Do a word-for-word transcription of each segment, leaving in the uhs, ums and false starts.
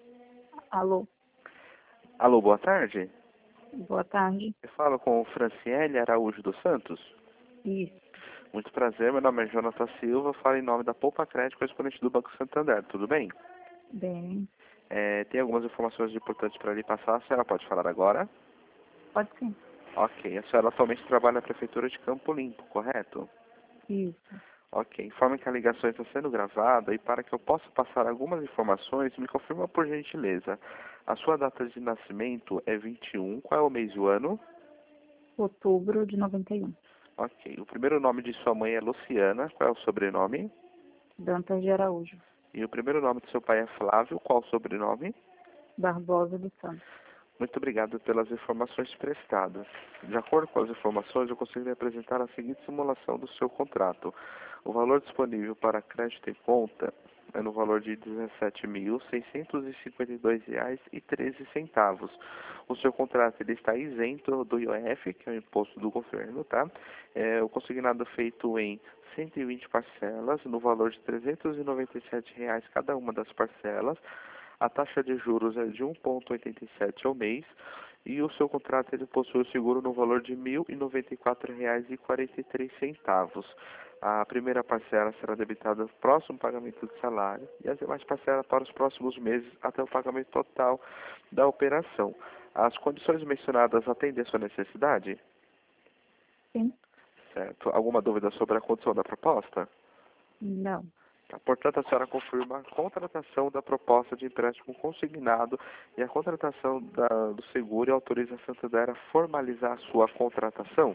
Alô, Alô, boa tarde. boa tarde. Eu falo com o Franciele Araújo dos Santos. Isso, Muito prazer, meu nome é Jonathan Silva, falo em nome da Poupa Crédito, correspondente do Banco Santander, tudo bem? bem, É, tem algumas informações importantes para lhe passar, a senhora pode falar agora? pode sim. Ok, a senhora atualmente trabalha na Prefeitura de Campo Limpo, correto? Isso, Ok, informe que a ligação está sendo gravada e para que eu possa passar algumas informações, me confirma por gentileza. A sua data de nascimento é vinte e um, qual é o mês e o ano? outubro de noventa e um. Ok, o primeiro nome de sua mãe é Luciana, qual é o sobrenome? Dantas de Araújo, E o primeiro nome do seu pai é Flávio, qual o sobrenome? Barbosa dos Santos. Muito obrigado pelas informações prestadas. De acordo com as informações, eu consigo lhe apresentar a seguinte simulação do seu contrato. O valor disponível para crédito em conta é no valor de dezessete mil seiscentos e cinquenta e dois reais e treze centavos. O seu contrato ele está isento do I O F, que é o imposto do governo, tá? É, o consignado feito em cento e vinte parcelas, no valor de trezentos e noventa e sete reais cada uma das parcelas. A taxa de juros é de um vírgula oitenta e sete ao mês e o seu contrato ele possui o seguro no valor de mil e noventa e quatro reais e quarenta e três centavos. A primeira parcela será debitada no próximo pagamento do salário e as demais parcelas para os próximos meses até o pagamento total da operação. As condições mencionadas atendem a sua necessidade? Sim? Certo. Alguma dúvida sobre a condição da proposta? Não. Tá, portanto, a senhora confirma a contratação da proposta de empréstimo consignado e a contratação da, do seguro e autoriza a Santander a formalizar a sua contratação.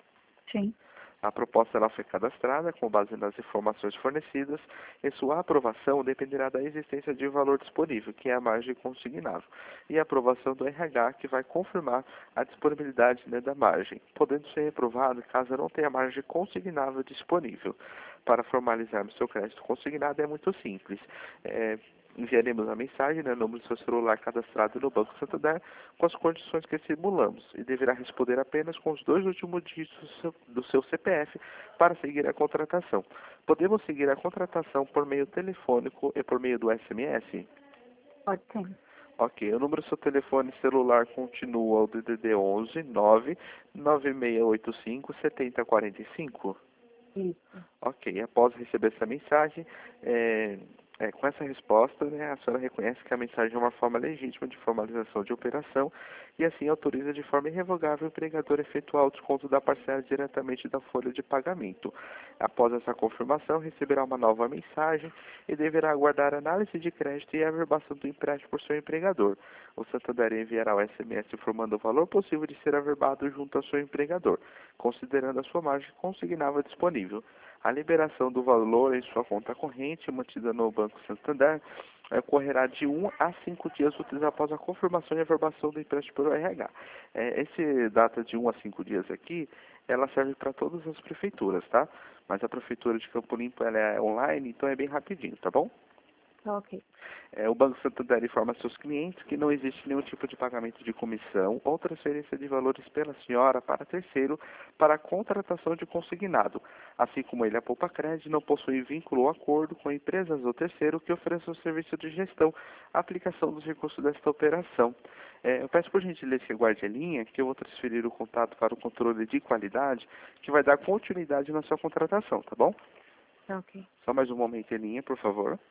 Sim, A proposta ela foi cadastrada com base nas informações fornecidas e sua aprovação dependerá da existência de valor disponível, que é a margem consignável, e a aprovação do R H, que vai confirmar a disponibilidade, né, da margem, podendo ser reprovado caso não tenha margem consignável disponível. Para formalizarmos seu crédito consignado é muito simples. É, enviaremos a mensagem, né, no número do seu celular cadastrado no Banco Santander com as condições que simulamos e deverá responder apenas com os dois últimos dígitos do seu, do seu C P F para seguir a contratação. Podemos seguir a contratação por meio telefônico e por meio do S M S? pode sim. Ok, o número do seu telefone celular continua o D D D onze nove nove seis oito cinco sete zero quatro cinco? Isso, Ok, após receber essa mensagem, é, é, com essa resposta, né, a senhora reconhece que a mensagem é uma forma legítima de formalização de operação e assim autoriza de forma irrevogável o empregador a efetuar o desconto da parcela diretamente da folha de pagamento. Após essa confirmação, receberá uma nova mensagem e deverá aguardar a análise de crédito e a averbação do empréstimo por seu empregador. O Santander enviará o S M S informando o valor possível de ser averbado junto ao seu empregador, considerando a sua margem consignável disponível. A liberação do valor em sua conta corrente, mantida no Banco Santander, eh, ocorrerá de um a cinco dias úteis após a confirmação e averbação do empréstimo pelo R H. Eh, esse data de um a cinco dias aqui, ela serve para todas as prefeituras, tá? Mas a Prefeitura de Campo Limpo ela é online, então é bem rapidinho, tá bom? tá ok. É, o Banco Santander informa seus clientes que não existe nenhum tipo de pagamento de comissão ou transferência de valores pela senhora para terceiro para a contratação de consignado, assim como ele, a Poupa Crédito, não possui vínculo ou acordo com empresas ou terceiro que ofereçam serviço de gestão, aplicação dos recursos desta operação. É, eu peço por gentileza que aguarde a linha, que eu vou transferir o contato para o controle de qualidade, que vai dar continuidade na sua contratação, tá bom? Tá ok. Só mais um momento em linha, por favor.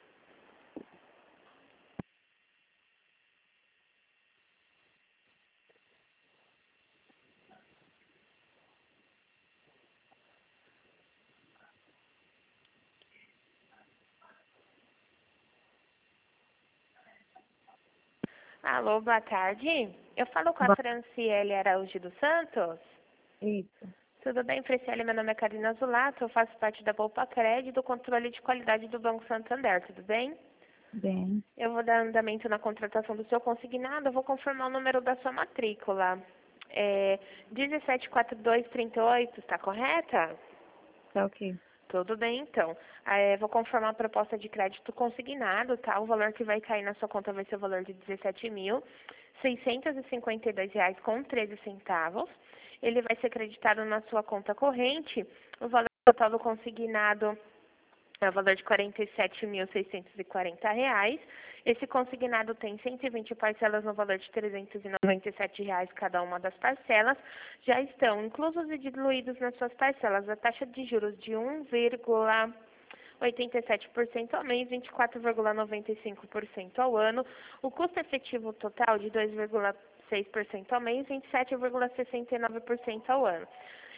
Alô, boa tarde. Eu falo com a Boa- Franciele Araújo dos Santos. Isso, Tudo bem, Franciele? Meu nome é Karina Zulato, eu faço parte da Poupa Crédito do controle de qualidade do Banco Santander, tudo bem? bem, Eu vou dar andamento na contratação do seu consignado, eu vou confirmar o número da sua matrícula. É um sete quatro dois três oito, está correta? tá ok. Tudo bem, então. É, vou confirmar a proposta de crédito consignado, tá? O valor que vai cair na sua conta vai ser o valor de dezessete mil seiscentos e cinquenta e dois reais com treze centavos. Ele vai ser creditado na sua conta corrente. O valor total do consignado É o valor de quarenta e sete mil seiscentos e quarenta reais. Esse consignado tem cento e vinte parcelas no valor de trezentos e noventa e sete reais cada uma das parcelas. Já estão inclusos e diluídos nas suas parcelas a taxa de juros de um vírgula oitenta e sete por cento ao mês, vinte e quatro vírgula noventa e cinco por cento ao ano. O custo efetivo total de dois vírgula seis por cento ao mês, vinte e sete vírgula sessenta e nove por cento ao ano.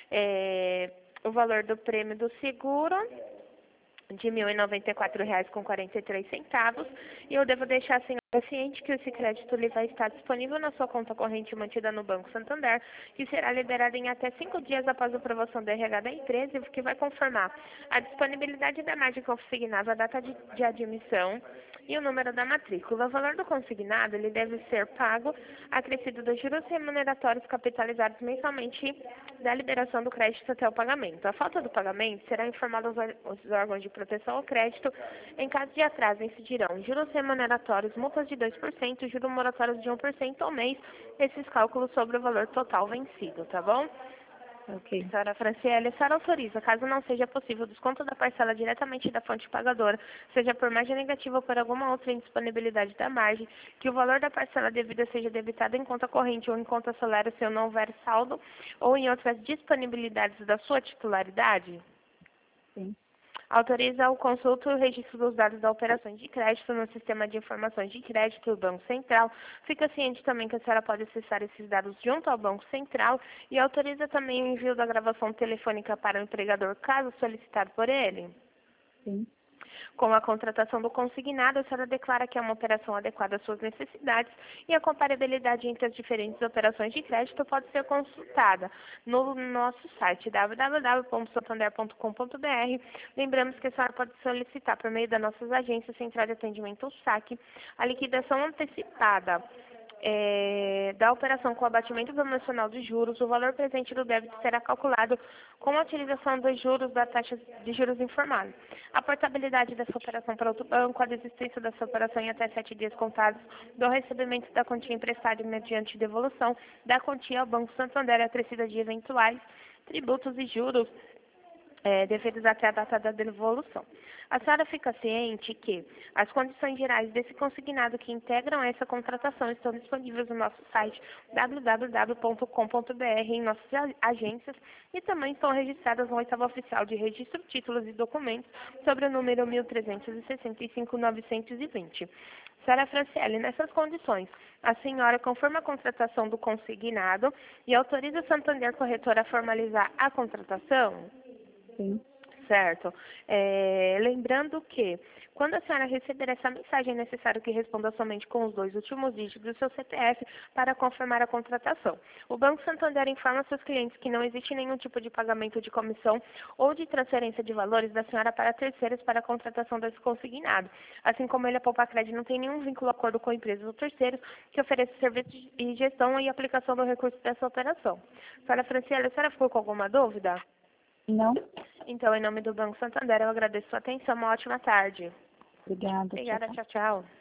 É, o valor do prêmio do seguro de mil e noventa e quatro reais com quarenta e três centavos, e eu devo deixar a senhora ciente que esse crédito ele vai estar disponível na sua conta corrente mantida no Banco Santander, que será liberada em até cinco dias após a aprovação do R H da empresa, e que vai confirmar a disponibilidade da margem consignada, a data de, de admissão e o número da matrícula. O valor do consignado ele deve ser pago acrescido dos juros remuneratórios capitalizados mensalmente da liberação do crédito até o pagamento. A falta do pagamento será informada aos órgãos de proteção ao crédito. Em caso de atraso, incidirão juros remuneratórios, multas de dois por cento, juros moratórios de um por cento ao mês, esses cálculos sobre o valor total vencido, tá bom? Ok. Senhora Franciele, a senhora autoriza, caso não seja possível o desconto da parcela diretamente da fonte pagadora, seja por margem negativa ou por alguma outra indisponibilidade da margem, que o valor da parcela devida seja debitado em conta corrente ou em conta solar se não houver saldo ou em outras disponibilidades da sua titularidade? Sim. Autoriza o consulto e o registro dos dados da operação de crédito no sistema de informações de crédito do Banco Central. Fica ciente também que a senhora pode acessar esses dados junto ao Banco Central e autoriza também o envio da gravação telefônica para o empregador, caso solicitado por ele. Sim. Com a contratação do consignado, a senhora declara que é uma operação adequada às suas necessidades e a comparabilidade entre as diferentes operações de crédito pode ser consultada no nosso site w w w ponto santander ponto com ponto b r. Lembramos que a senhora pode solicitar por meio das nossas agências Central de Atendimento ou S A C a liquidação antecipada É, da operação com abatimento promocional de juros. O valor presente do débito será calculado com a utilização dos juros da taxa de juros informada. A portabilidade dessa operação para outro banco, a desistência dessa operação em até sete dias contados do recebimento da quantia emprestada mediante devolução da quantia ao Banco Santander acrescida de eventuais tributos e juros É, devidos até a data da devolução. A senhora fica ciente que as condições gerais desse consignado que integram essa contratação estão disponíveis no nosso site w w w ponto com ponto b r em nossas agências e também estão registradas no oitavo oficial de registro, títulos e documentos sobre o número mil trezentos e sessenta e cinco ponto novecentos e vinte. Senhora Franciele, nessas condições, a senhora confirma a contratação do consignado e autoriza o Santander Corretora a formalizar a contratação? Sim. Certo. É, lembrando que, quando a senhora receber essa mensagem, é necessário que responda somente com os dois últimos dígitos do seu C P F para confirmar a contratação. O Banco Santander informa seus clientes que não existe nenhum tipo de pagamento de comissão ou de transferência de valores da senhora para terceiros para a contratação desse consignado. Assim como ele, a Poupa Crédito, não tem nenhum vínculo acordo com empresas ou terceiros que ofereçam serviços de gestão e aplicação do recurso dessa operação. Senhora Franciele, a senhora ficou com alguma dúvida? Não? Então, em nome do Banco Santander, eu agradeço a sua atenção. Uma ótima tarde. Obrigada. Obrigada. Tchau. Tchau, tchau.